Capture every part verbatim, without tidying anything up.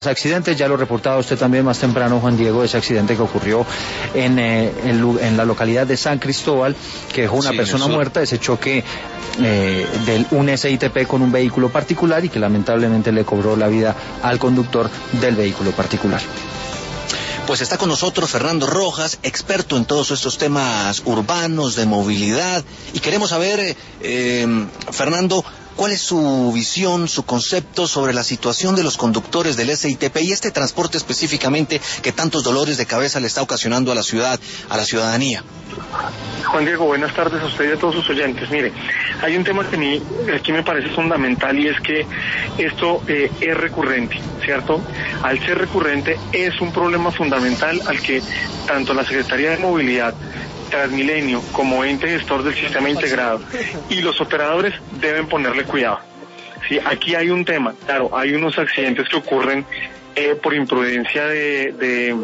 Accidentes, ya lo reportaba usted también más temprano, Juan Diego, ese accidente que ocurrió en, eh, en, en la localidad de San Cristóbal, que dejó una sí, persona muerta, ese choque eh, de un S I T P con un vehículo particular y que lamentablemente le cobró la vida al conductor del vehículo particular. Pues está con nosotros Fernando Rojas, experto en todos estos temas urbanos, de movilidad, y queremos saber, eh, Fernando, ¿cuál es su visión, su concepto sobre la situación de los conductores del S I T P y este transporte específicamente que tantos dolores de cabeza le está ocasionando a la ciudad, a la ciudadanía? Juan Diego, buenas tardes a usted y a todos sus oyentes. Mire, hay un tema que a mí aquí me parece fundamental y es que esto eh, es recurrente, ¿cierto? Al ser recurrente es un problema fundamental al que tanto la Secretaría de Movilidad, Transmilenio como ente gestor del sistema integrado y los operadores deben ponerle cuidado. Sí, aquí hay un tema, claro, hay unos accidentes que ocurren eh, por imprudencia de, de,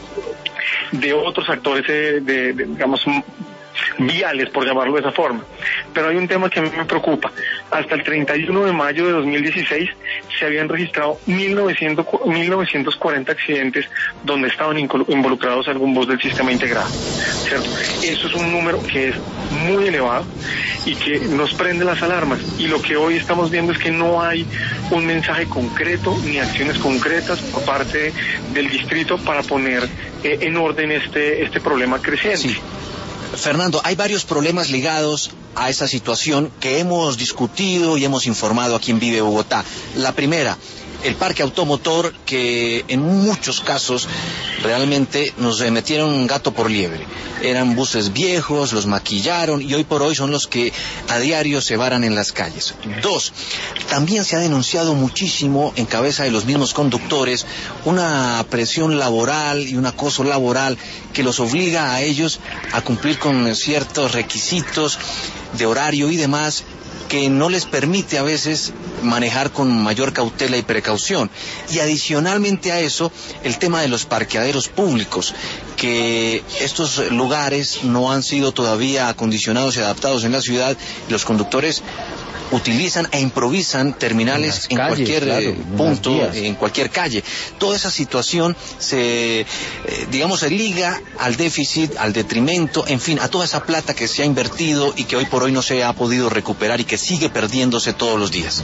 de otros actores, de, de, de, digamos, viales, por llamarlo de esa forma. Pero hay un tema que a mí me preocupa. Hasta el treinta y uno de mayo de dos mil dieciséis se habían registrado mil novecientos cuarenta accidentes donde estaban involucrados algún bus del sistema integrado, ¿cierto? Eso es un número que es muy elevado y que nos prende las alarmas. Y lo que hoy estamos viendo es que no hay un mensaje concreto ni acciones concretas por parte del distrito para poner eh, en orden este, este problema creciente. Sí. Fernando, hay varios problemas ligados a esta situación que hemos discutido y hemos informado a quien vive Bogotá. La primera, el parque automotor, que en muchos casos realmente nos metieron gato por liebre. Eran buses viejos, los maquillaron y hoy por hoy son los que a diario se varan en las calles. Dos, también se ha denunciado muchísimo en cabeza de los mismos conductores una presión laboral y un acoso laboral que los obliga a ellos a cumplir con ciertos requisitos de horario y demás, que no les permite a veces manejar con mayor cautela y precaución. Y adicionalmente a eso, el tema de los parqueaderos públicos, que estos lugares no han sido todavía acondicionados y adaptados en la ciudad, y los conductores utilizan e improvisan terminales en, calles, en cualquier claro, en punto, en cualquier calle. Toda esa situación se, eh, digamos, se liga al déficit, al detrimento, en fin, a toda esa plata que se ha invertido y que hoy por hoy no se ha podido recuperar y que sigue perdiéndose todos los días.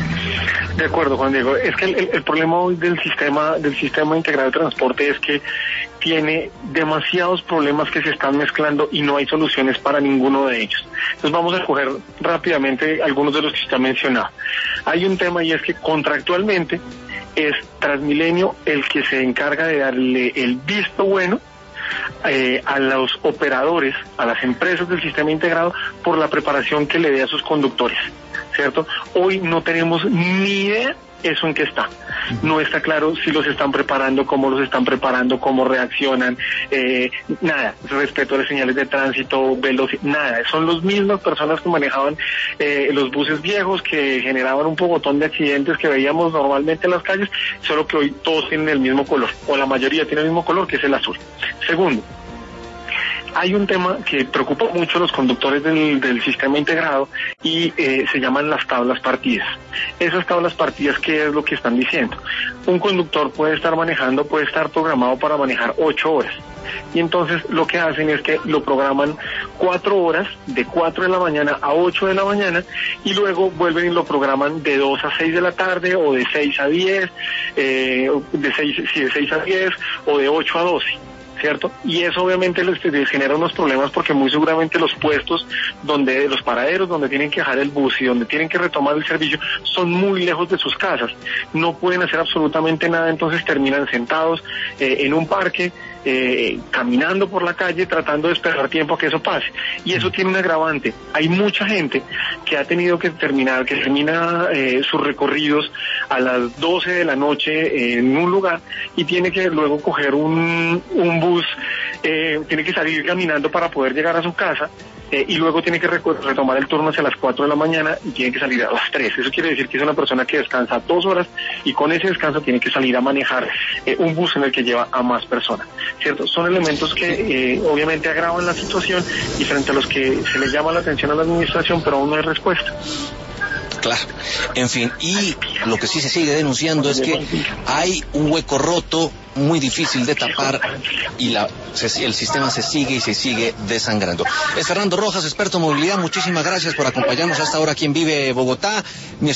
De acuerdo, Juan Diego. Es que el, el problema hoy del sistema, del sistema integrado de transporte es que tiene demasiados problemas que se están mezclando y no hay soluciones para ninguno de ellos. Entonces vamos a coger rápidamente algunos de los que usted ha mencionado. Hay un tema y es que contractualmente es Transmilenio el que se encarga de darle el visto bueno eh, a los operadores, a las empresas del sistema integrado por la preparación que le dé a sus conductores, ¿cierto? Hoy no tenemos ni idea eso en qué está. No está claro si los están preparando, cómo los están preparando, cómo reaccionan, eh, nada, respeto a las señales de tránsito, velocidad, nada. Son las mismas personas que manejaban eh, los buses viejos, que generaban un pocotón de accidentes que veíamos normalmente en las calles, solo que hoy todos tienen el mismo color, o la mayoría tiene el mismo color, que es el azul. Segundo, hay un tema que preocupa mucho a los conductores del, del sistema integrado y eh, se llaman las tablas partidas. Esas tablas partidas, ¿qué es lo que están diciendo? Un conductor puede estar manejando, puede estar programado para manejar ocho horas. Y entonces lo que hacen es que lo programan cuatro horas, de cuatro de la mañana a ocho de la mañana, y luego vuelven y lo programan de dos a seis de la tarde, o de seis a diez, eh, de seis, sí, de seis a diez, o de ocho a doce. ¿Cierto? Y eso obviamente les, les genera unos problemas porque muy seguramente los puestos donde, los paraderos donde tienen que dejar el bus y donde tienen que retomar el servicio son muy lejos de sus casas. No pueden hacer absolutamente nada, entonces terminan sentados eh, en un parque, eh, caminando por la calle, tratando de esperar tiempo a que eso pase. Y eso tiene un agravante. Hay mucha gente que ha tenido que terminar, que termina eh, sus recorridos a las doce de la noche eh, en un lugar y tiene que luego coger un, un bus, eh, tiene que salir caminando para poder llegar a su casa, eh, y luego tiene que retomar el turno hacia las cuatro de la mañana y tiene que salir a las tres. Eso quiere decir que es una persona que descansa dos horas y con ese descanso tiene que salir a manejar eh, un bus en el que lleva a más personas, ¿cierto? Son elementos que eh, obviamente agravan la situación y frente a los que se le llama la atención a la administración, pero aún no hay respuesta. Claro, en fin, y lo que sí se sigue denunciando es que hay un hueco roto muy difícil de tapar y la, se, el sistema se sigue y se sigue desangrando. Es Fernando Rojas, experto en movilidad, muchísimas gracias por acompañarnos hasta ahora aquí en Vive Bogotá. Mi